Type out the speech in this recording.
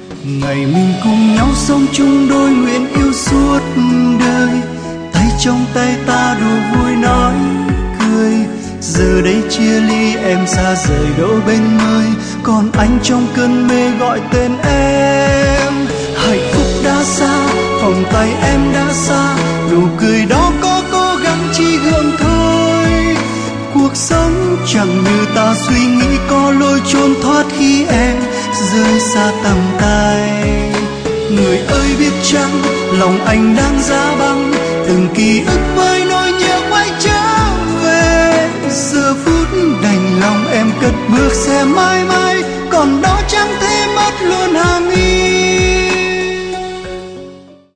Ngày mình cùng nhau sống chung đôi nguyện yêu suốt đời, tay trong tay ta đùa vui nói cười. Giờ đây chia ly em xa rời đỗ bên mây, còn anh trong cơn mê gọi tên em. Hạnh phúc đã xa, vòng tay em đã xa, nụ cười đó có cố gắng chỉ gượng thôi. Cuộc sống chẳng như ta suy nghĩ, có lối trốn thoát khi em rơi xa tầm tay. Người ơi biết chăng lòng anh đang giá băng, từng ký ức